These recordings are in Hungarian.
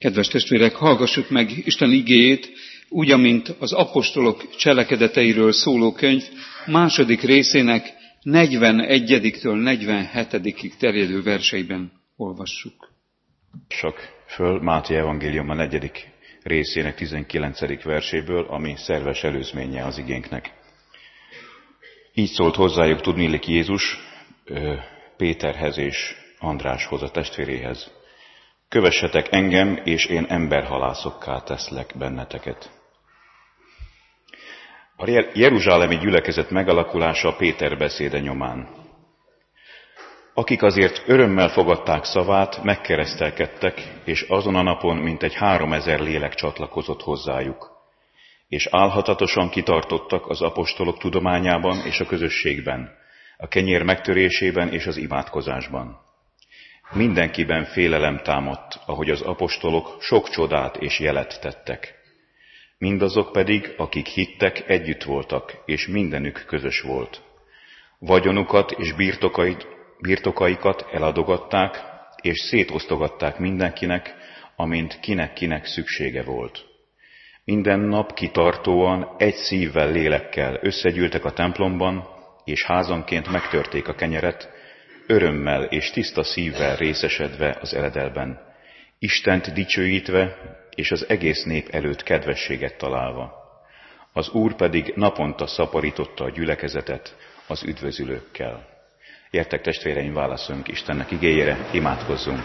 Kedves testvérek, hallgassuk meg Isten igéjét, úgy, amint az apostolok cselekedeteiről szóló könyv második részének 41-től 47-ig terjedő verseiben olvassuk. Csak föl Máté evangéliuma 4. részének 19. verséből, ami szerves előzménye az igénknek. Így szólt hozzájuk tudniillik Jézus Péterhez és Andráshoz, a testvéréhez. Kövessetek engem, és én emberhalászokká teszlek benneteket. A jeruzsálemi gyülekezet megalakulása Péter beszéde nyomán. Akik azért örömmel fogadták szavát, megkeresztelkedtek, és azon a napon mintegy 3000 lélek csatlakozott hozzájuk, és álhatatosan kitartottak az apostolok tudományában és a közösségben, a kenyér megtörésében és az imádkozásban. Mindenkiben félelem támadt, ahogy az apostolok sok csodát és jelet tettek. Mindazok pedig, akik hittek, együtt voltak, és mindenük közös volt. Vagyonukat és birtokaikat eladogatták, és szétosztogatták mindenkinek, amint kinek-kinek szüksége volt. Minden nap kitartóan, egy szívvel, lélekkel összegyűltek a templomban, és házanként megtörték a kenyeret, örömmel és tiszta szívvel részesedve az eledelben, Istent dicsőítve, és az egész nép előtt kedvességet találva. Az Úr pedig naponta szaporította a gyülekezetet az üdvözülőkkel. Gyertek, testvéreim, válaszoljunk Istennek igéjére, imádkozzunk!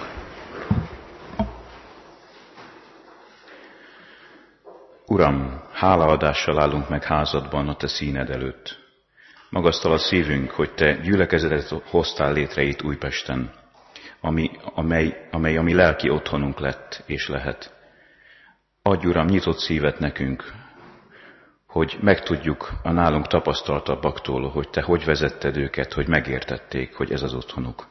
Uram, hálaadással állunk meg házadban a Te színed előtt. Magasztal a szívünk, hogy Te gyülekezetet hoztál létre itt Újpesten, amely a mi lelki otthonunk lett és lehet. Adj, Uram, nyitott szívet nekünk, hogy megtudjuk a nálunk tapasztaltabbaktól, hogy Te hogy vezetted őket, hogy megértették, hogy ez az otthonuk.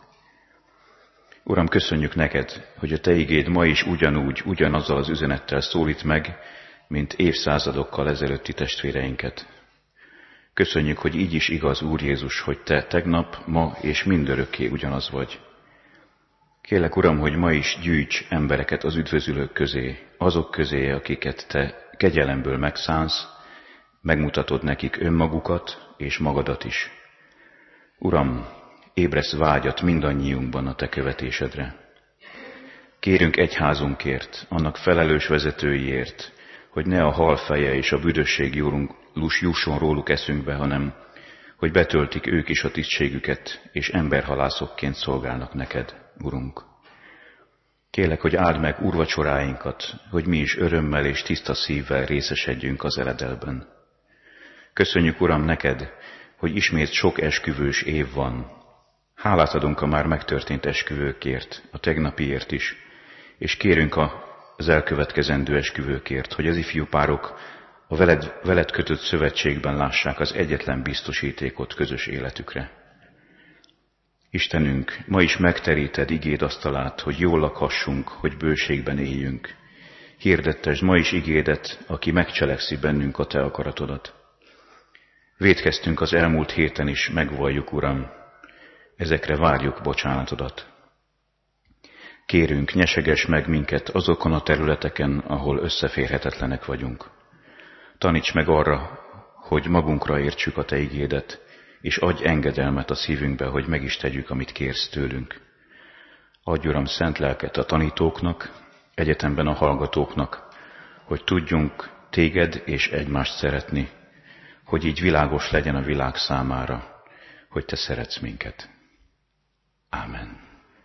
Uram, köszönjük neked, hogy a Te igéd ma is ugyanazzal az üzenettel szólít meg, mint évszázadokkal ezelőtti testvéreinket. Köszönjük, hogy így is igaz, Úr Jézus, hogy Te tegnap, ma és mindörökké ugyanaz vagy. Kérlek, Uram, hogy ma is gyűjts embereket az üdvözülők közé, azok közé, akiket Te kegyelemből megszánsz, megmutatod nekik önmagukat és magadat is. Uram, ébresz vágyat mindannyiunkban a Te követésedre. Kérünk egyházunkért, annak felelős vezetőiért, hogy ne a halfeje és a büdösség jusson róluk eszünkbe, hanem hogy betöltik ők is a tisztségüket, és emberhalászokként szolgálnak neked, Urunk. Kérlek, hogy áld meg úrvacsoráinkat, hogy mi is örömmel és tiszta szívvel részesedjünk az eledelben. Köszönjük, Uram, neked, hogy ismét sok esküvős év van. Hálát adunk a már megtörtént esküvőkért, a tegnapiért is, és kérünk az elkövetkezendő esküvőkért, hogy az ifjú párok a veled kötött szövetségben lássák az egyetlen biztosítékot közös életükre. Istenünk, ma is megteríted igéd asztalát, hogy jól lakhassunk, hogy bőségben éljünk. Hirdettesd ma is igédet, aki megcselekszi bennünk a Te akaratodat. Vétkeztünk az elmúlt héten is, megvalljuk, Uram, ezekre várjuk bocsánatodat. Kérünk, nyeseges meg minket azokon a területeken, ahol összeférhetetlenek vagyunk. Taníts meg arra, hogy magunkra értsük a Te igédet, és adj engedelmet a szívünkbe, hogy meg is tegyük, amit kérsz tőlünk. Adj, Uram, szent lelket a tanítóknak, egyetemben a hallgatóknak, hogy tudjunk Téged és egymást szeretni, hogy így világos legyen a világ számára, hogy Te szeretsz minket. Ámen.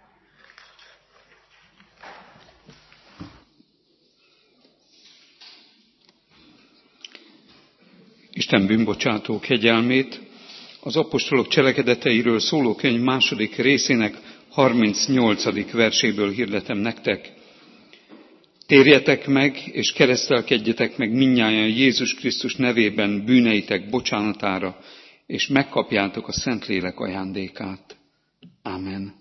Isten bűnbocsátó kegyelmét az apostolok cselekedeteiről szóló könyv második részének 38. verséből hirdetem nektek. Térjetek meg, és keresztelkedjetek meg mindnyájan Jézus Krisztus nevében bűneitek bocsánatára, és megkapjátok a Szentlélek ajándékát. Ámen.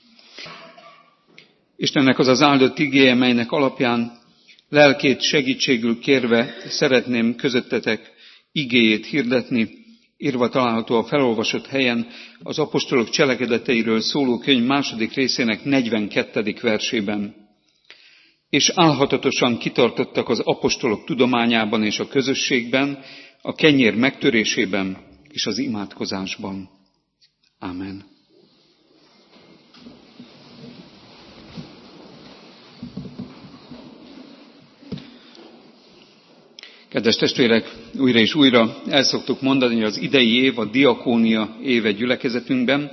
Istennek az az áldott igéje, melynek alapján lelkét segítségül kérve szeretném közöttetek igéjét hirdetni, írva található a felolvasott helyen az apostolok cselekedeteiről szóló könyv második részének 42. versében. és álhatatosan kitartottak az apostolok tudományában és a közösségben, a kenyér megtörésében és az imádkozásban. Ámen. Kedves testvérek, újra és újra el szoktuk mondani, hogy az idei év a diakónia éve gyülekezetünkben.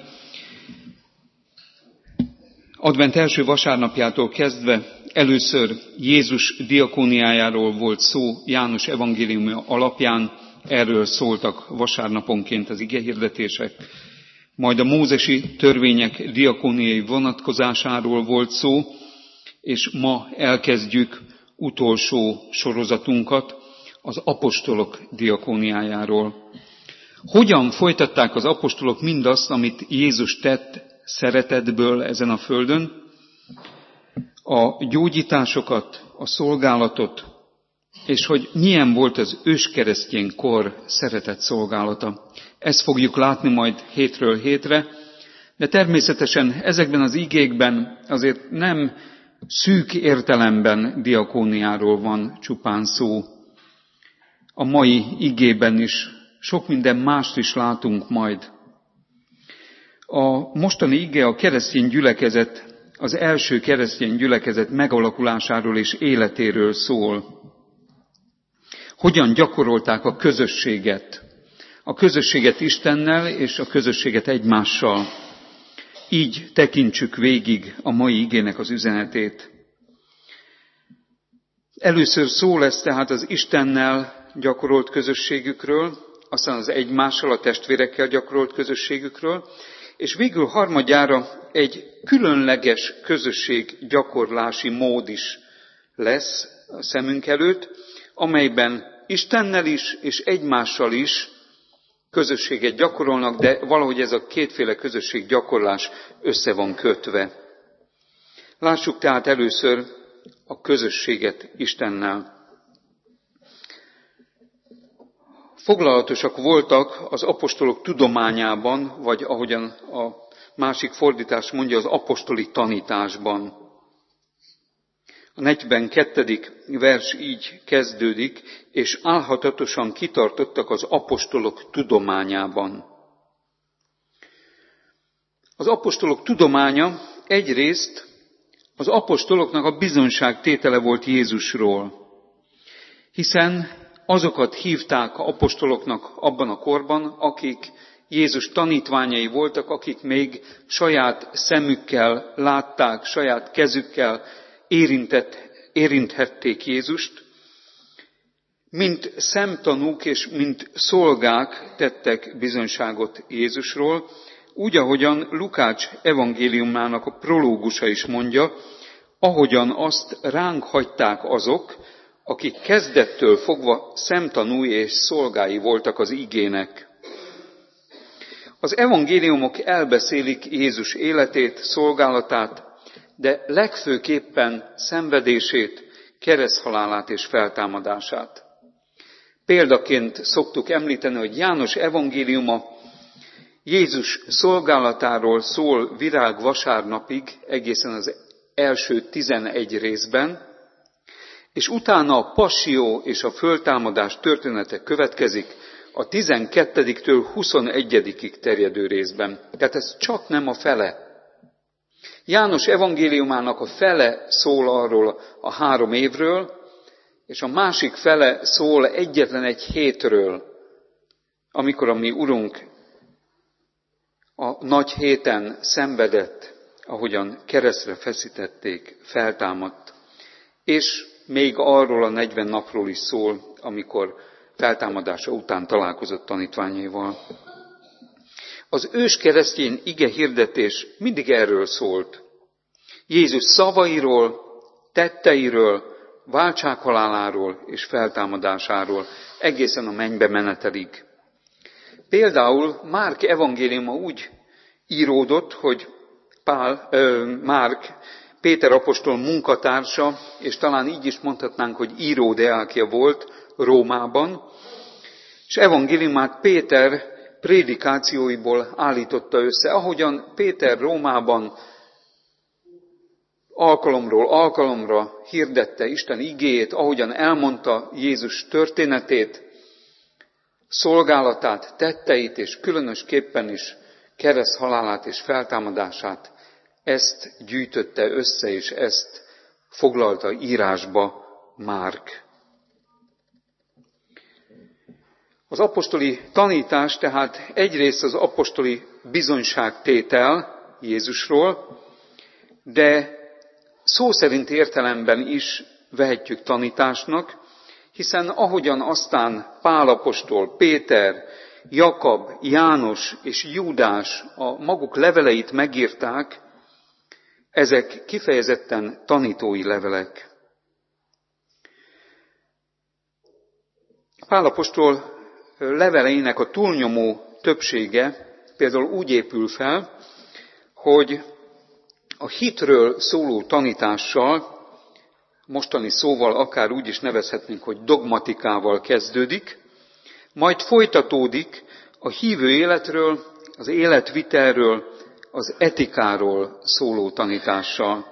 Advent első vasárnapjától kezdve először Jézus diakóniájáról volt szó János evangéliuma alapján, erről szóltak vasárnaponként az igehirdetések. Majd a mózesi törvények diakóniai vonatkozásáról volt szó, és ma elkezdjük utolsó sorozatunkat, az apostolok diakóniájáról. Hogyan folytatták az apostolok mindazt, amit Jézus tett szeretetből ezen a földön? A gyógyításokat, a szolgálatot, és hogy milyen volt az őskeresztény kor szeretett szolgálata. Ezt fogjuk látni majd hétről hétre, de természetesen ezekben az igékben azért nem szűk értelemben diakóniáról van csupán szó. A mai igében is sok minden mást is látunk majd. A mostani ige a keresztény gyülekezet, az első keresztény gyülekezet megalakulásáról és életéről szól. Hogyan gyakorolták a közösséget Istennel és a közösséget egymással. Így tekintsük végig a mai igének az üzenetét. Először szó lesz tehát az Istennel gyakorolt közösségükről, aztán az egymással, a testvérekkel gyakorolt közösségükről, és végül harmadjára egy különleges közösséggyakorlási mód is lesz a szemünk előtt, amelyben Istennel is és egymással is közösséget gyakorolnak, de valahogy ez a kétféle közösséggyakorlás össze van kötve. Lássuk tehát először a közösséget Istennel. Foglalatosak voltak az apostolok tudományában, vagy ahogyan a másik fordítás mondja, az apostoli tanításban. A 42. vers így kezdődik, és álhatatosan kitartottak az apostolok tudományában. Az apostolok tudománya egyrészt az apostoloknak a bizonyságtétele volt Jézusról, hiszen azokat hívták apostoloknak abban a korban, akik Jézus tanítványai voltak, akik még saját szemükkel látták, saját kezükkel érinthették Jézust, mint szemtanúk és mint szolgák tettek bizonyságot Jézusról, úgy, ahogyan Lukács evangéliumának a prológusa is mondja, ahogyan azt ránk hagyták azok, akik kezdettől fogva szemtanúi és szolgái voltak az igének. Az evangéliumok elbeszélik Jézus életét, szolgálatát, de legfőképpen szenvedését, kereszthalálát és feltámadását. Példaként szoktuk említeni, hogy János evangéliuma Jézus szolgálatáról szól virágvasárnapig, egészen az első 11 részben, és utána a passzió és a föltámadás története következik a 12-től 21-ig terjedő részben. Tehát ez csak nem a fele. János evangéliumának a fele szól arról a 3 évről, és a másik fele szól egyetlen egy hétről, amikor a mi Urunk a nagy héten szenvedett, ahogyan keresztre feszítették, feltámadt, és még arról a 40 napról is szól, amikor feltámadása után találkozott tanítványaival. Az őskeresztény ige hirdetés mindig erről szólt. Jézus szavairól, tetteiről, váltsághaláláról és feltámadásáról, egészen a mennybe menetelig. Például Márk evangéliuma úgy íródott, hogy Márk Péter apostol munkatársa, és talán így is mondhatnánk, hogy íródeákja volt Rómában, és evangéliumát Péter prédikációiból állította össze. Ahogyan Péter Rómában alkalomról alkalomra hirdette Isten igéjét, ahogyan elmondta Jézus történetét, szolgálatát, tetteit, és különösképpen is kereszthalálát és feltámadását, ezt gyűjtötte össze, és ezt foglalta írásba Márk. Az apostoli tanítás tehát egyrészt az apostoli bizonyságtétel Jézusról, de szó szerint értelemben is vehetjük tanításnak, hiszen ahogyan aztán Pál apostol, Péter, Jakab, János és Júdás a maguk leveleit megírták, ezek kifejezetten tanítói levelek. Pál apostol leveleinek a túlnyomó többsége például úgy épül fel, hogy a hitről szóló tanítással, mostani szóval akár úgy is nevezhetnénk, hogy dogmatikával kezdődik, majd folytatódik a hívő életről, az életvitelről, az etikáról szóló tanítással.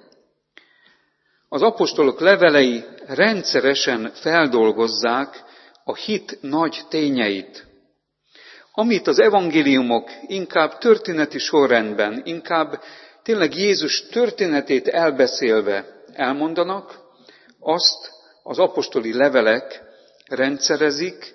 Az apostolok levelei rendszeresen feldolgozzák a hit nagy tényeit, amit az evangéliumok inkább történeti sorrendben, inkább tényleg Jézus történetét elbeszélve elmondanak, azt az apostoli levelek rendszerezik,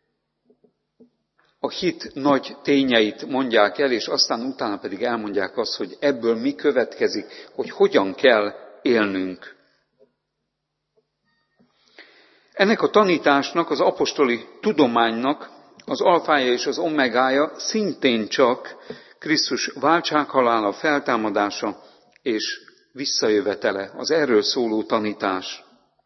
a hit nagy tényeit mondják el, és aztán utána pedig elmondják azt, hogy ebből mi következik, hogy hogyan kell élnünk. Ennek a tanításnak, az apostoli tudománynak az alfája és az omegája szintén csak Krisztus váltsághalála, feltámadása és visszajövetele, az erről szóló tanítás.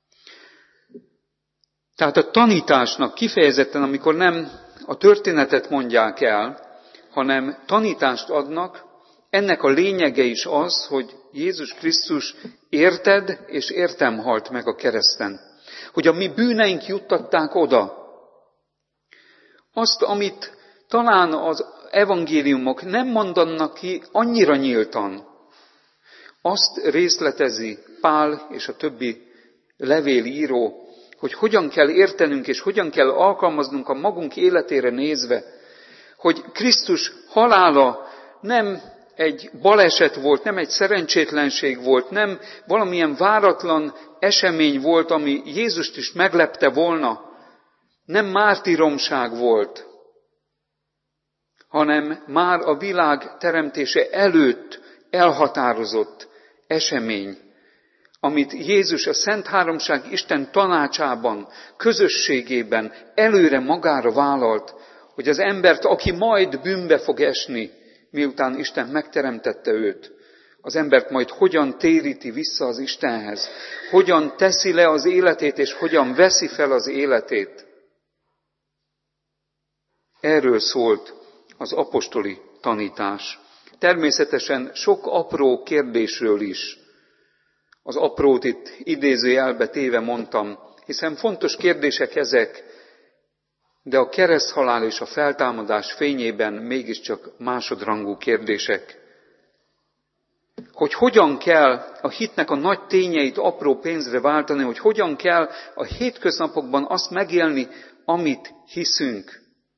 Tehát a tanításnak kifejezetten, amikor nem a történetet mondják el, hanem tanítást adnak, ennek a lényege is az, hogy Jézus Krisztus érted és értem halt meg a kereszten. Hogy a mi bűneink juttatták oda. Azt, amit talán az evangéliumok nem mondanak ki annyira nyíltan, azt részletezi Pál és a többi levélíró, hogy hogyan kell értenünk és hogyan kell alkalmaznunk a magunk életére nézve, hogy Krisztus halála nem egy baleset volt, nem egy szerencsétlenség volt, nem valamilyen váratlan esemény volt, ami Jézust is meglepte volna, nem mártíromság volt, hanem már a világ teremtése előtt elhatározott esemény, amit Jézus a Szent Háromság Isten tanácsában, közösségében előre magára vállalt, hogy az embert, aki majd bűnbe fog esni, miután Isten megteremtette őt, az embert majd hogyan téríti vissza az Istenhez, hogyan teszi le az életét, és hogyan veszi fel az életét. Erről szólt az apostoli tanítás. Természetesen sok apró kérdésről is. Az aprót itt idézőjelbe téve mondtam, hiszen fontos kérdések ezek, de a kereszthalál és a feltámadás fényében mégiscsak másodrangú kérdések. Hogy hogyan kell a hitnek a nagy tényeit apró pénzre váltani, hogy hogyan kell a hétköznapokban azt megélni, amit hiszünk.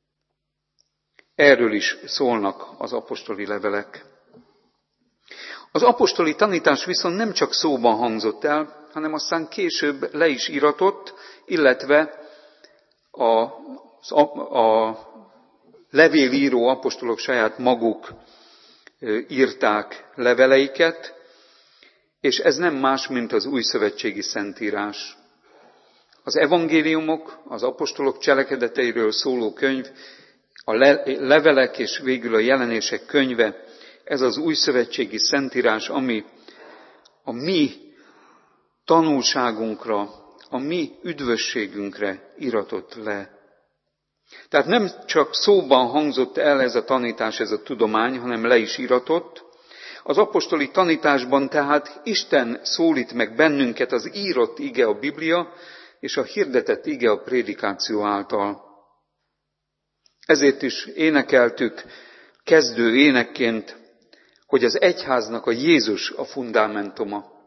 Erről is szólnak az apostoli levelek. Az apostoli tanítás viszont nem csak szóban hangzott el, hanem aztán később le is íratott, illetve a levélíró apostolok saját maguk írták leveleiket, és ez nem más, mint az újszövetségi szentírás. Az evangéliumok, az apostolok cselekedeteiről szóló könyv, a levelek és végül a jelenések könyve, ez az újszövetségi szentírás, ami a mi tanulságunkra, a mi üdvösségünkre iratott le. Tehát nem csak szóban hangzott el ez a tanítás, ez a tudomány, hanem le is iratott. Az apostoli tanításban tehát Isten szólít meg bennünket az írott ige, a Biblia, és a hirdetett ige a prédikáció által. Ezért is énekeltük kezdő énekként, hogy az egyháznak a Jézus a fundamentuma.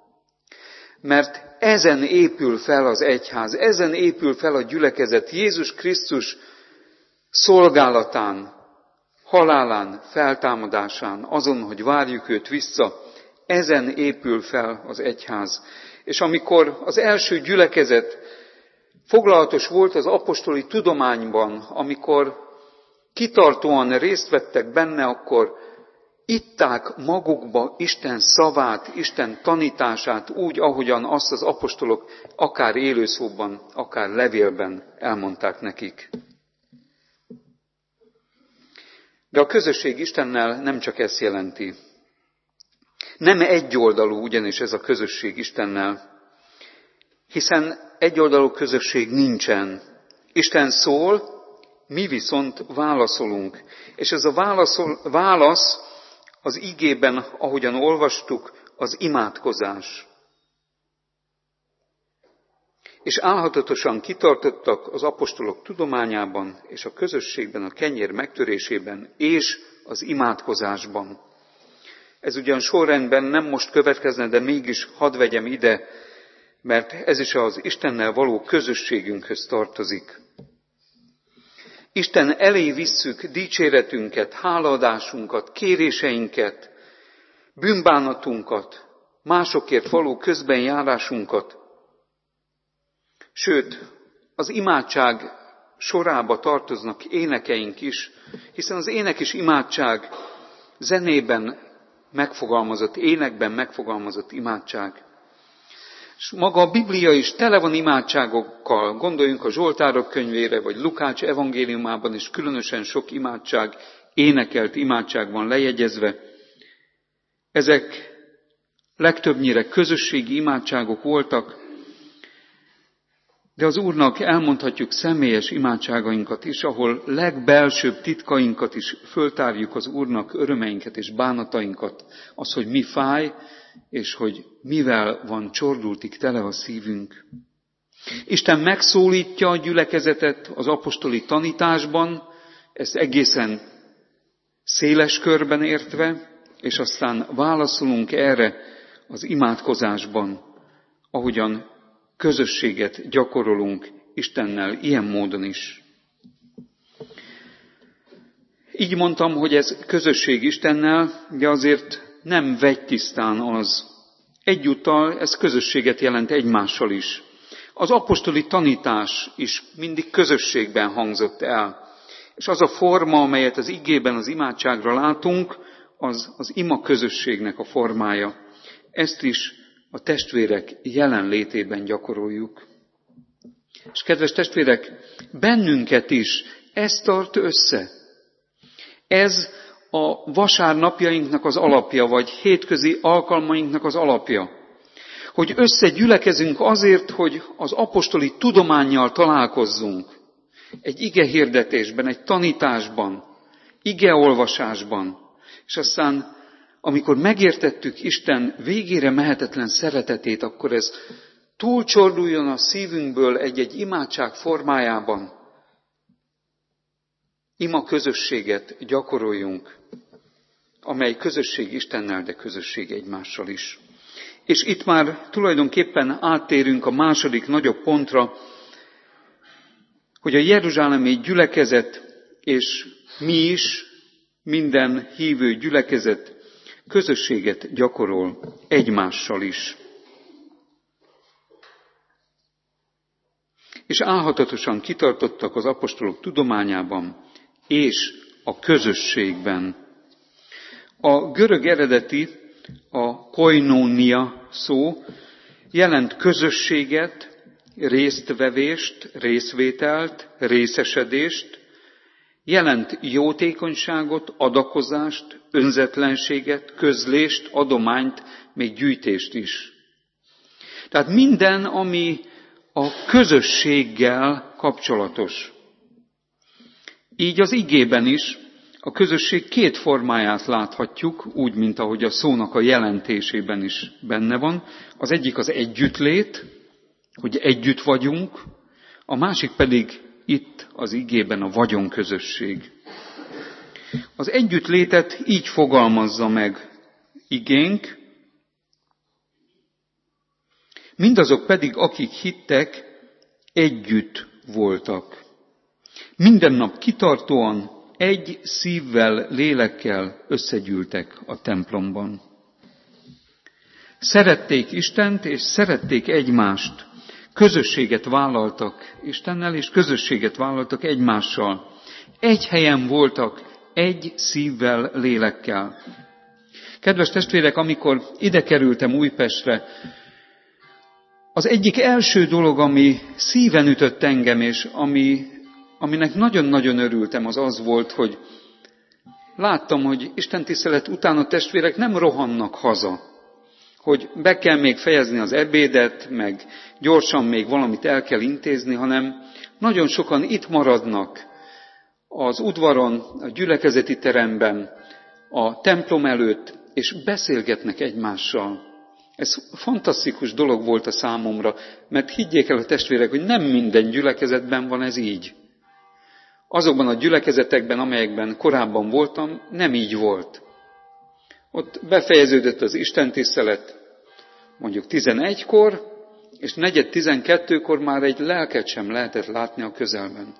Mert ezen épül fel az egyház, ezen épül fel a gyülekezet, Jézus Krisztus szolgálatán, halálán, feltámadásán, azon, hogy várjuk őt vissza, ezen épül fel az egyház. És amikor az első gyülekezet foglalatos volt az apostoli tudományban, amikor kitartóan részt vettek benne, akkor itták magukba Isten szavát, Isten tanítását úgy, ahogyan azt az apostolok akár élőszóban, akár levélben elmondták nekik. De a közösség Istennel nem csak ezt jelenti. Nem egyoldalú ugyanis ez a közösség Istennel, hiszen egyoldalú közösség nincsen. Isten szól, mi viszont válaszolunk. És ez a válasz az igében, ahogyan olvastuk, az imádkozás. És álhatatosan kitartottak az apostolok tudományában, és a közösségben, a kenyér megtörésében, és az imádkozásban. Ez ugyan sorrendben nem most következne, de mégis hadd vegyem ide, mert ez is az Istennel való közösségünkhöz tartozik. Isten elé visszük dicséretünket, hálaadásunkat, kéréseinket, bűnbánatunkat, másokért való közbenjárásunkat. Sőt, az imádság sorába tartoznak énekeink is, hiszen az ének és imádság zenében megfogalmazott, énekben megfogalmazott imádság. És maga a Biblia is tele van imádságokkal, gondoljunk a Zsoltárok könyvére, vagy Lukács evangéliumában is különösen sok imádság, énekelt imádság van lejegyezve. Ezek legtöbbnyire közösségi imádságok voltak, de az Úrnak elmondhatjuk személyes imádságainkat is, ahol legbelsőbb titkainkat is föltárjuk az Úrnak, örömeinket és bánatainkat, az, hogy mi fáj, és hogy mivel van csordultig tele a szívünk. Isten megszólítja a gyülekezetet az apostoli tanításban, ezt egészen széles körben értve, és aztán válaszolunk erre az imádkozásban, ahogyan közösséget gyakorolunk Istennel ilyen módon is. Így mondtam, hogy ez közösség Istennel, de azért nem vegytisztán az. Egyúttal ez közösséget jelent egymással is. Az apostoli tanítás is mindig közösségben hangzott el. És az a forma, amelyet az igében, az imádságra látunk, az ima közösségnek a formája. Ezt is a testvérek jelenlétében gyakoroljuk. És kedves testvérek, bennünket is ez tart össze. Ez a vasárnapjainknak az alapja, vagy hétközi alkalmainknak az alapja. Hogy összegyülekezünk azért, hogy az apostoli tudománnyal találkozzunk. Egy igehirdetésben, egy tanításban, igeolvasásban. És aztán, amikor megértettük Isten végére mehetetlen szeretetét, akkor ez túlcsorduljon a szívünkből egy-egy imádság formájában. Ima közösséget gyakoroljunk, amely közösség Istennel, de közösség egymással is. És itt már tulajdonképpen áttérünk a második nagyobb pontra, hogy a jeruzsálemi gyülekezet és mi is, minden hívő gyülekezet közösséget gyakorol egymással is. És álhatatosan kitartottak az apostolok tudományában és a közösségben. A görög eredeti, a koinónia szó jelent közösséget, résztvevést, részvételt, részesedést, jelent jótékonyságot, adakozást, önzetlenséget, közlést, adományt, még gyűjtést is. Tehát minden, ami a közösséggel kapcsolatos. Így az igében is a közösség két formáját láthatjuk, úgy, mint ahogy a szónak a jelentésében is benne van. Az egyik az együttlét, hogy együtt vagyunk, a másik pedig itt az igében a vagyonközösség. Az együttlétet így fogalmazza meg igénk, Mindazok pedig, akik hittek, együtt voltak. Minden nap kitartóan, egy szívvel, lélekkel összegyűltek a templomban. Szerették Istent, és szerették egymást. Közösséget vállaltak Istennel, és közösséget vállaltak egymással. Egy helyen voltak, egy szívvel, lélekkel. Kedves testvérek, amikor ide kerültem Újpestre, az egyik első dolog, ami szíven ütött engem, és aminek nagyon-nagyon örültem, az volt, hogy láttam, hogy istentisztelet után a testvérek nem rohannak haza, hogy be kell még fejezni az ebédet, meg gyorsan még valamit el kell intézni, hanem nagyon sokan itt maradnak az udvaron, a gyülekezeti teremben, a templom előtt, és beszélgetnek egymással. Ez fantasztikus dolog volt a számomra, mert higgyék el a testvérek, hogy nem minden gyülekezetben van ez így. Azokban a gyülekezetekben, amelyekben korábban voltam, nem így volt. Ott befejeződött az istentisztelet mondjuk 11-kor, és 11:12-kor már egy lelket sem lehetett látni a közelben.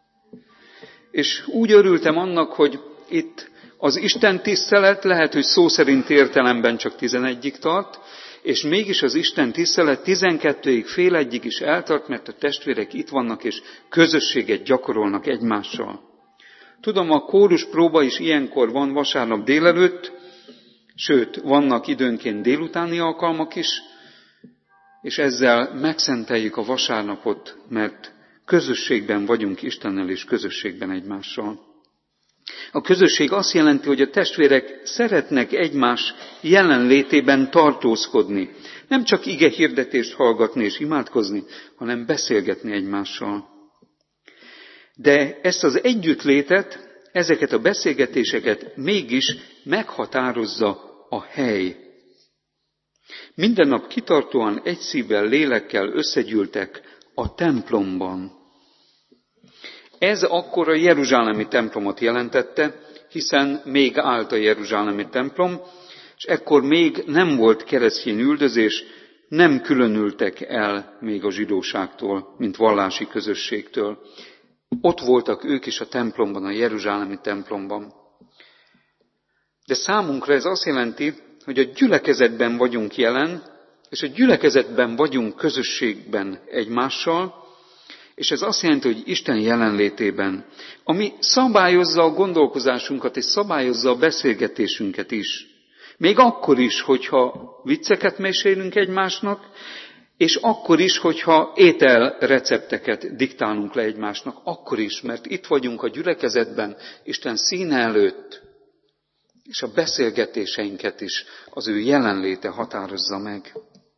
És úgy örültem annak, hogy itt az istentisztelet lehet, hogy szó szerint értelemben csak 11-ig tart, és mégis az Isten tisztelet 12-ig, fél egyig is eltart, mert a testvérek itt vannak, és közösséget gyakorolnak egymással. Tudom, a kórus próba is ilyenkor van vasárnap délelőtt, sőt, vannak időnként délutáni alkalmak is, és ezzel megszenteljük a vasárnapot, mert közösségben vagyunk Istennel, és közösségben egymással. A közösség azt jelenti, hogy a testvérek szeretnek egymás jelenlétében tartózkodni. Nem csak ige hirdetést hallgatni és imádkozni, hanem beszélgetni egymással. De ezt az együttlétet, ezeket a beszélgetéseket mégis meghatározza a hely. Minden nap kitartóan egy szívvel, lélekkel összegyűltek a templomban. Ez akkor a jeruzsálemi templomot jelentette, hiszen még állt a jeruzsálemi templom, és ekkor még nem volt keresztény üldözés, nem különültek el még a zsidóságtól, mint vallási közösségtől. Ott voltak ők is a templomban, a jeruzsálemi templomban. De számunkra ez azt jelenti, hogy a gyülekezetben vagyunk jelen, és a gyülekezetben vagyunk közösségben egymással, és ez azt jelenti, hogy Isten jelenlétében, ami szabályozza a gondolkozásunkat, és szabályozza a beszélgetésünket is. Még akkor is, hogyha vicceket mesélünk egymásnak, és akkor is, hogyha ételrecepteket diktálunk le egymásnak, akkor is, mert itt vagyunk a gyülekezetben, Isten színe előtt, és a beszélgetéseinket is az ő jelenléte határozza meg.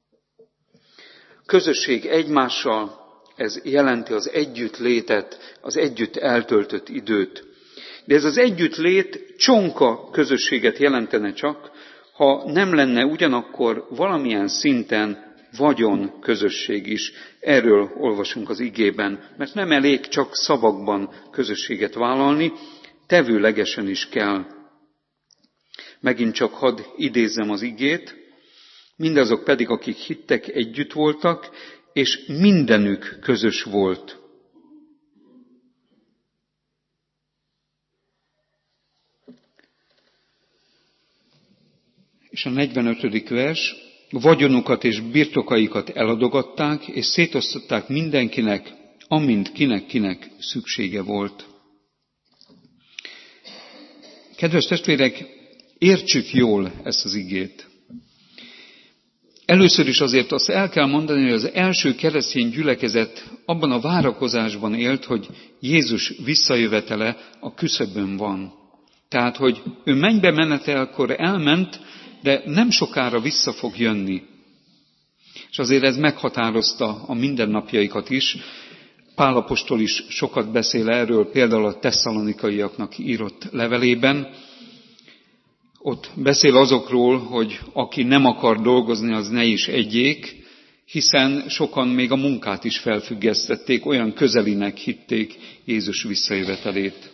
Közösség egymással, ez jelenti az együttlétet, az együtt eltöltött időt. De ez az együttlét csonka közösséget jelentene csak, ha nem lenne ugyanakkor valamilyen szinten vagyon közösség is. Erről olvasunk az igében, mert nem elég csak szavakban közösséget vállalni, tevőlegesen is kell. Megint csak hadd idézzem az igét, mindazok pedig, akik hittek, együtt voltak, és mindenük közös volt. És a 45. vers, vagyonukat és birtokaikat eladogatták, és szétosztották mindenkinek, amint kinek szüksége volt. Kedves testvérek, értsük jól ezt az igét. Először is azért azt el kell mondani, hogy az első keresztény gyülekezet abban a várakozásban élt, hogy Jézus visszajövetele a küszöbön van. Tehát, hogy ő mennybe menetelkor elment, de nem sokára vissza fog jönni. És azért ez meghatározta a mindennapjaikat is. Pál apostol is sokat beszél erről, például a tesszalonikaiaknak írott levelében. Ott beszél azokról, hogy aki nem akar dolgozni, az ne is egyék, hiszen sokan még a munkát is felfüggesztették, olyan közelinek hitték Jézus visszajövetelét.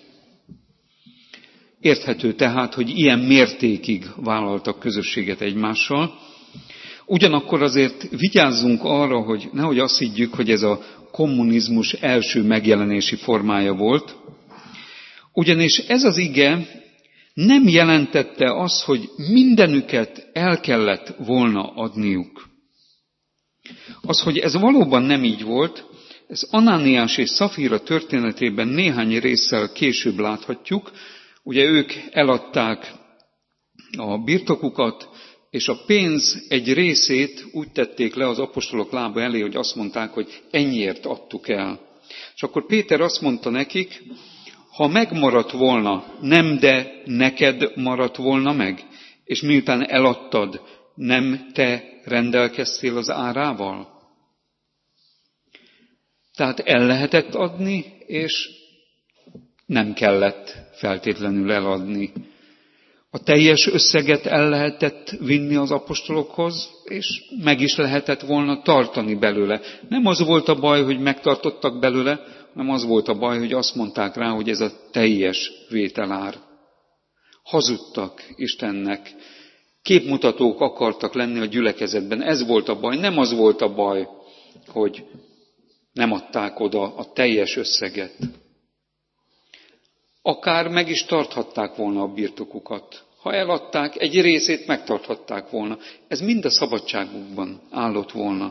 Érthető tehát, hogy ilyen mértékig vállaltak közösséget egymással. Ugyanakkor azért vigyázzunk arra, hogy nehogy azt higgyük, hogy ez a kommunizmus első megjelenési formája volt, ugyanis ez az ige nem jelentette azt, hogy mindenüket el kellett volna adniuk. Az, hogy ez valóban nem így volt, ez Anániás és Szafira történetében néhány résszel később láthatjuk. Ugye ők eladták a birtokukat, és a pénz egy részét úgy tették le az apostolok lába elé, hogy azt mondták, hogy ennyiért adtuk el. És akkor Péter azt mondta nekik, ha megmaradt volna, nem de neked maradt volna meg, és miután eladtad, nem te rendelkeztél az árával? Tehát el lehetett adni, és nem kellett feltétlenül eladni. A teljes összeget el lehetett vinni az apostolokhoz, és meg is lehetett volna tartani belőle. Nem az volt a baj, hogy megtartottak belőle, hanem az volt a baj, hogy azt mondták rá, hogy ez a teljes vételár. Hazudtak Istennek. Képmutatók akartak lenni a gyülekezetben. Ez volt a baj. Nem az volt a baj, hogy nem adták oda a teljes összeget. Akár meg is tarthatták volna a birtokukat. Ha eladták, egy részét megtarthatták volna. Ez mind a szabadságukban állott volna.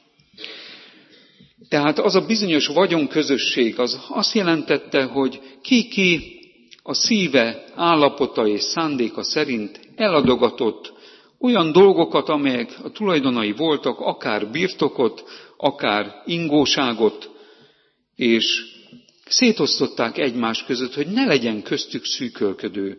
Tehát az a bizonyos vagyonközösség, az azt jelentette, hogy ki a szíve állapota és szándéka szerint eladogatott olyan dolgokat, amelyek a tulajdonai voltak, akár birtokot, akár ingóságot, és szétosztották egymás között, hogy ne legyen köztük szűkölködő.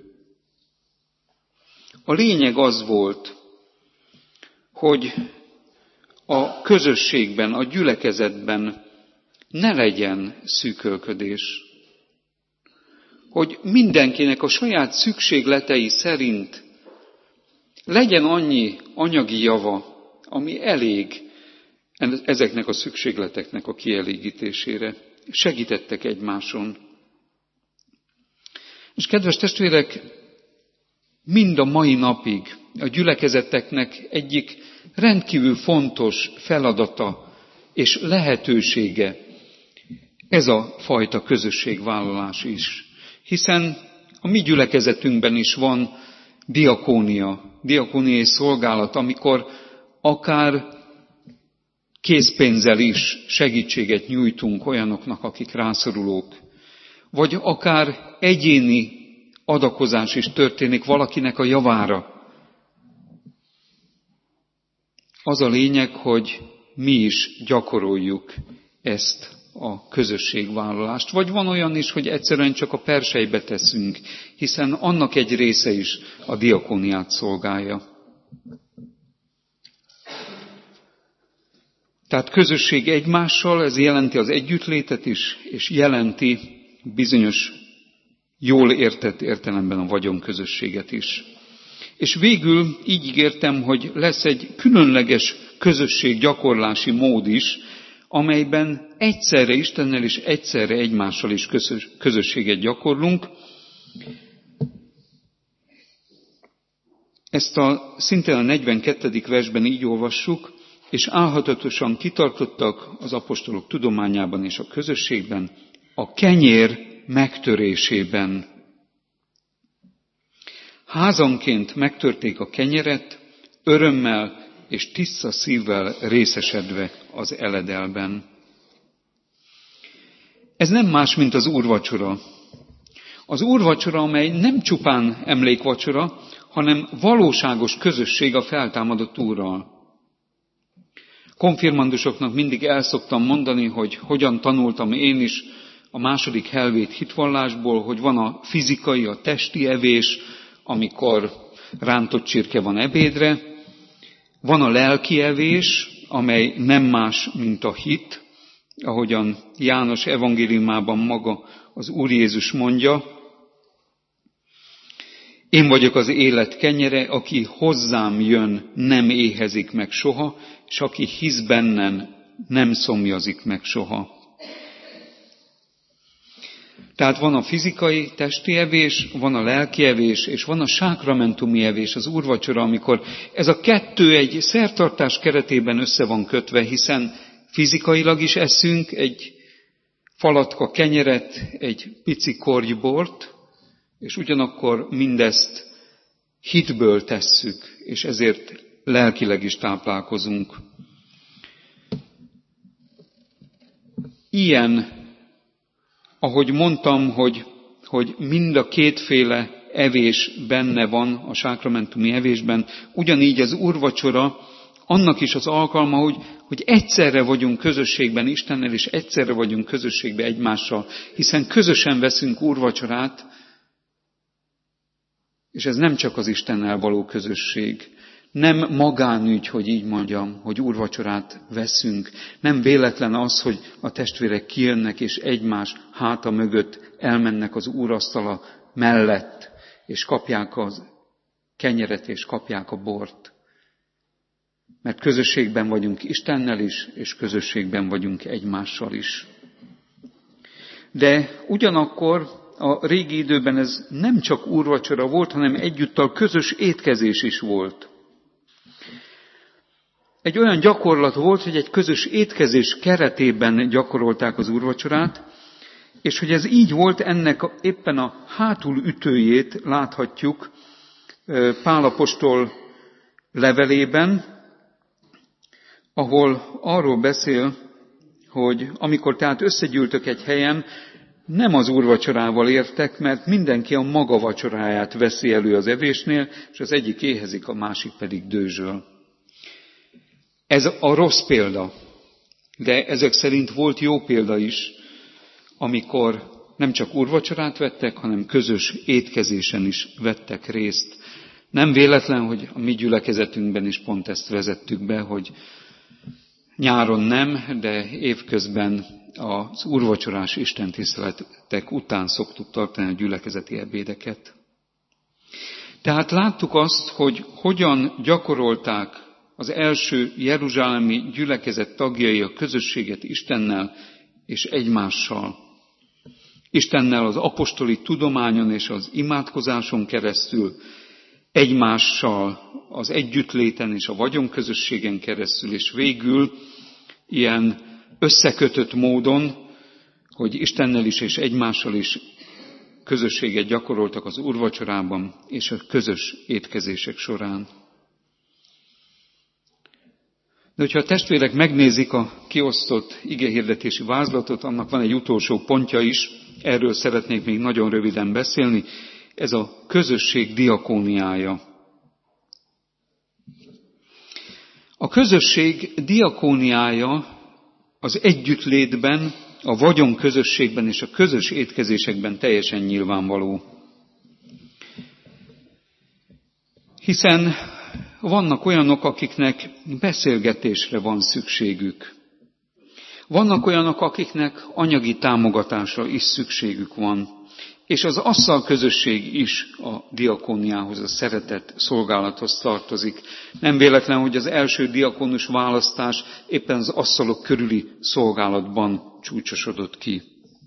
A lényeg az volt, hogy a közösségben, a gyülekezetben ne legyen szűkölködés. Hogy mindenkinek a saját szükségletei szerint legyen annyi anyagi java, ami elég ezeknek a szükségleteknek a kielégítésére. Segítettek egymáson. És kedves testvérek, mind a mai napig a gyülekezeteknek egyik rendkívül fontos feladata és lehetősége ez a fajta közösségvállalás is. Hiszen a mi gyülekezetünkben is van diakóniai szolgálat, amikor akár készpénzzel is segítséget nyújtunk olyanoknak, akik rászorulók, vagy akár egyéni adakozás is történik valakinek a javára. Az a lényeg, hogy mi is gyakoroljuk ezt a közösségvállalást. Vagy van olyan is, hogy egyszerűen csak a perselybe teszünk, hiszen annak egy része is a diakóniát szolgálja. Tehát közösség egymással, ez jelenti az együttlétet is, és jelenti bizonyos jól értett értelemben a vagyonközösséget is. És végül így ígértem, hogy lesz egy különleges közösséggyakorlási mód is, amelyben egyszerre Istennel és egyszerre egymással is közösséget gyakorlunk. Ezt szintén a 42. versben így olvassuk, és álhatatosan kitartottak az apostolok tudományában és a közösségben, a kenyér megtörésében. Házanként megtörték a kenyeret, örömmel és tiszta szívvel részesedve az eledelben. Ez nem más, mint az úrvacsora. Az úrvacsora, amely nem csupán emlékvacsora, hanem valóságos közösség a feltámadott Úrral. Konfirmandusoknak mindig el szoktam mondani, hogy hogyan tanultam én is a második helvét hitvallásból, hogy van a fizikai, a testi evés, amikor rántott csirke van ebédre, van a lelki evés, amely nem más, mint a hit, ahogyan János evangéliumában maga az Úr Jézus mondja, én vagyok az élet kenyere, aki hozzám jön, nem éhezik meg soha, és aki hisz bennem, nem szomjazik meg soha. Tehát van a fizikai, testi evés, van a lelki evés, és van a sákramentumi evés, az úrvacsora, amikor ez a kettő egy szertartás keretében össze van kötve, hiszen fizikailag is eszünk egy falatka kenyeret, egy pici korty bort, és ugyanakkor mindezt hitből tesszük, és ezért lelkileg is táplálkozunk. Ilyen, ahogy mondtam, hogy mind a kétféle evés benne van a sákramentumi evésben, ugyanígy az úrvacsora annak is az alkalma, hogy egyszerre vagyunk közösségben Istennel, és egyszerre vagyunk közösségben egymással, hiszen közösen veszünk úrvacsorát, és ez nem csak az Istennel való közösség, nem magánügy, hogy így mondjam, hogy úrvacsorát veszünk. Nem véletlen az, hogy a testvérek kijönnek, és egymás háta mögött elmennek az úrasztala mellett, és kapják az kenyeret, és kapják a bort. Mert közösségben vagyunk Istennel is, és közösségben vagyunk egymással is. De ugyanakkor a régi időben ez nem csak úrvacsora volt, hanem egyúttal közös étkezés is volt. Egy olyan gyakorlat volt, hogy egy közös étkezés keretében gyakorolták az úrvacsorát, és hogy ez így volt, ennek éppen a hátulütőjét láthatjuk Pál apostol levelében, ahol arról beszél, hogy amikor tehát összegyűltök egy helyen, nem az úrvacsorával értek, mert mindenki a maga vacsoráját veszi elő az evésnél, és az egyik éhezik, a másik pedig dőzsöl. Ez a rossz példa, de ezek szerint volt jó példa is, amikor nem csak úrvacsorát vettek, hanem közös étkezésen is vettek részt. Nem véletlen, hogy a mi gyülekezetünkben is pont ezt vezettük be, hogy nyáron nem, de évközben az úrvacsorás istentiszteletek után szoktuk tartani a gyülekezeti ebédeket. Tehát láttuk azt, hogy hogyan gyakorolták az első jeruzsálemi gyülekezet tagjai a közösséget Istennel és egymással. Istennel az apostoli tudományon és az imádkozáson keresztül, egymással az együttléten és a vagyonközösségen keresztül, és végül ilyen összekötött módon, hogy Istennel is és egymással is közösséget gyakoroltak az úrvacsorában és a közös étkezések során. De hogyha a testvérek megnézik a kiosztott igehirdetési vázlatot, annak van egy utolsó pontja is, erről szeretnék még nagyon röviden beszélni, ez a közösség diakóniája. A közösség diakóniája az együttlétben, a vagyonközösségben és a közös étkezésekben teljesen nyilvánvaló. Hiszen vannak olyanok, akiknek beszélgetésre van szükségük. Vannak olyanok, akiknek anyagi támogatásra is szükségük van. És az asszal közösség is a diakóniához, a szeretet szolgálathoz tartozik. Nem véletlen, hogy az első diakónus választás éppen az asszalok körüli szolgálatban csúcsosodott ki.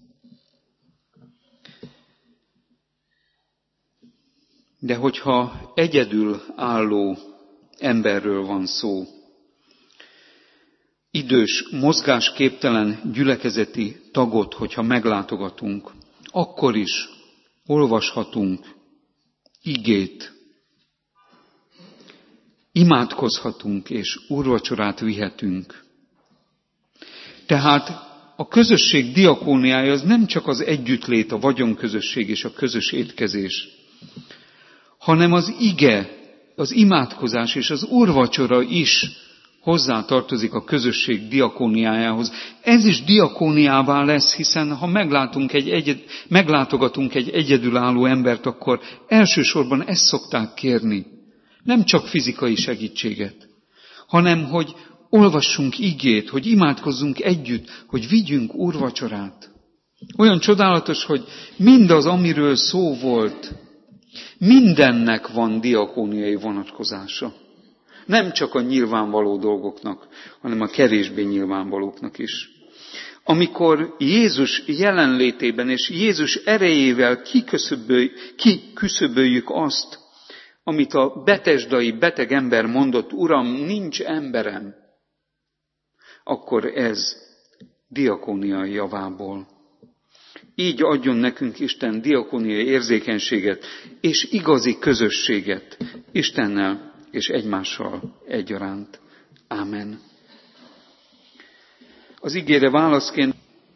De hogyha egyedül álló emberről van szó, idős, mozgásképtelen gyülekezeti tagot, hogyha meglátogatunk, akkor is olvashatunk igét, imádkozhatunk és úrvacsorát vihetünk. Tehát a közösség diakóniája az nem csak az együttlét, a vagyonközösség és a közös étkezés, hanem az ige, az imádkozás és az úrvacsora is hozzátartozik a közösség diakóniájához. Ez is diakóniává lesz, hiszen ha meglátogatunk egy egyedülálló embert, akkor elsősorban ezt szokták kérni. Nem csak fizikai segítséget, hanem hogy olvassunk igét, hogy imádkozzunk együtt, hogy vigyünk úrvacsorát. Olyan csodálatos, hogy mindaz, amiről szó volt, mindennek van diakóniai vonatkozása. Nem csak a nyilvánvaló dolgoknak, hanem a kevésbé nyilvánvalóknak is. amikor Jézus jelenlétében és Jézus erejével kiküszöböljük azt, amit a betesdai beteg ember mondott, Uram, nincs emberem, akkor ez diakónia javából. Így adjon nekünk Isten diakóniai érzékenységet és igazi közösséget Istennel és egymással egyaránt. Ámen. Az igére válaszként,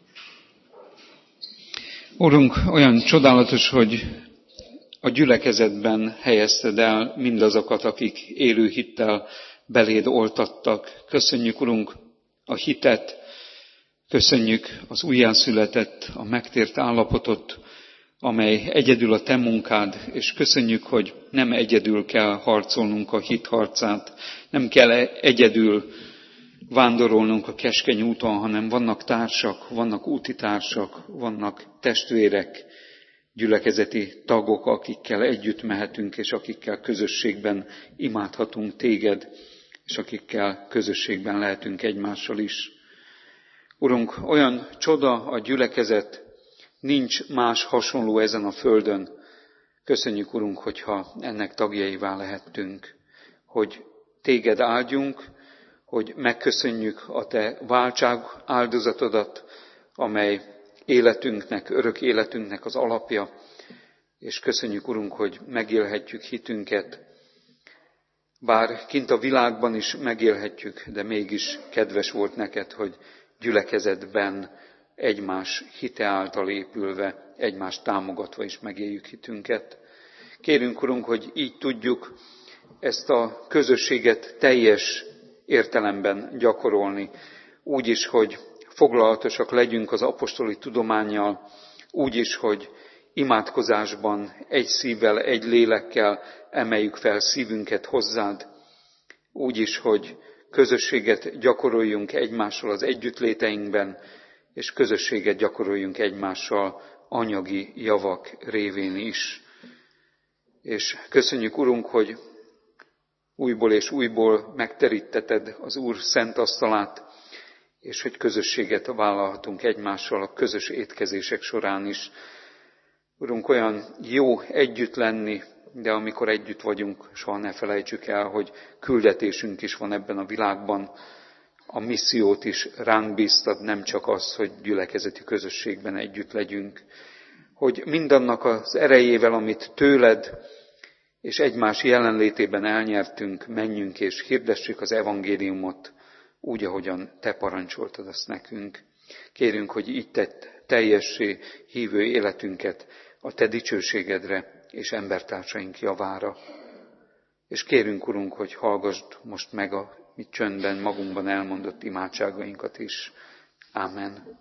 Urunk, olyan csodálatos, hogy a gyülekezetben helyezted el mindazokat, akik élő hittel beléd oltattak. Köszönjük, Urunk, a hitet, köszönjük az újjászületett, a megtért állapotot, amely egyedül a Te munkád, és köszönjük, hogy nem egyedül kell harcolnunk a hit harcát, nem kell egyedül vándorolnunk a keskeny úton, hanem vannak társak, vannak útitársak, vannak testvérek, gyülekezeti tagok, akikkel együtt mehetünk, és akikkel közösségben imádhatunk Téged, és akikkel közösségben lehetünk egymással is. Urunk, olyan csoda a gyülekezet, nincs más hasonló ezen a földön. Köszönjük, Urunk, hogyha ennek tagjaivá lehettünk, hogy Téged áldjunk, hogy megköszönjük a Te váltság áldozatodat, amely életünknek, örök életünknek az alapja, és köszönjük, Urunk, hogy megélhetjük hitünket. Bár kint a világban is megélhetjük, de mégis kedves volt neked, hogy gyülekezetben egymás hite által épülve, egymást támogatva is megéljük hitünket. Kérünk, Urunk, hogy így tudjuk ezt a közösséget teljes értelemben gyakorolni, úgy is, hogy foglalatosak legyünk az apostoli tudománnyal, úgy is, hogy imádkozásban egy szívvel, egy lélekkel emeljük fel szívünket hozzád, úgy is, hogy közösséget gyakoroljunk egymással az együttléteinkben, és közösséget gyakoroljunk egymással anyagi javak révén is. És köszönjük, Urunk, hogy újból és újból megteríteted az Úr szent asztalát, és hogy közösséget vállalhatunk egymással a közös étkezések során is. Urunk, olyan jó együtt lenni, de amikor együtt vagyunk, soha ne felejtsük el, hogy küldetésünk is van ebben a világban. A missziót is ránk bíztad, nem csak az, hogy gyülekezeti közösségben együtt legyünk. Hogy mindannak az erejével, amit tőled és egymás jelenlétében elnyertünk, menjünk és hirdessük az evangéliumot, úgy, ahogyan Te parancsoltad azt nekünk. Kérünk, hogy így tedd teljessé hívő életünket a Te dicsőségedre és embertársaink javára. És kérünk, Urunk, hogy hallgassd most meg a mi csöndben, magunkban elmondott imádságainkat is. Ámen.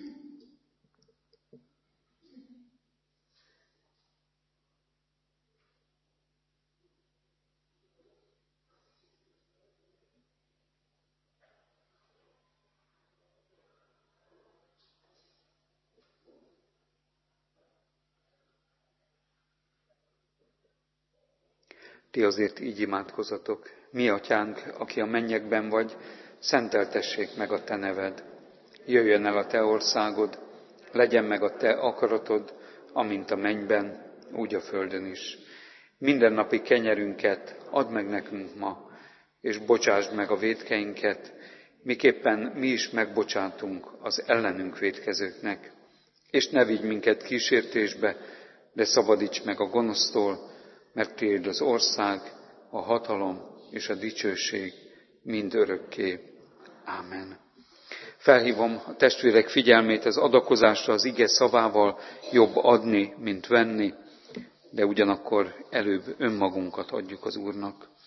Ti azért így imádkozzatok. Mi, Atyánk, aki a mennyekben vagy, szenteltessék meg a Te neved. Jöjjön el a Te országod, legyen meg a Te akaratod, amint a mennyben, úgy a földön is. Mindennapi kenyerünket add meg nekünk ma, és bocsásd meg a vétkeinket, miképpen mi is megbocsátunk az ellenünk vétkezőknek. És ne vigy minket kísértésbe, de szabadíts meg a gonosztól, mert Tiéd az ország, a hatalom és a dicsőség mind örökké. Ámen. Felhívom a testvérek figyelmét az adakozásra az ige szavával, jobb adni, mint venni, de ugyanakkor előbb önmagunkat adjuk az Úrnak.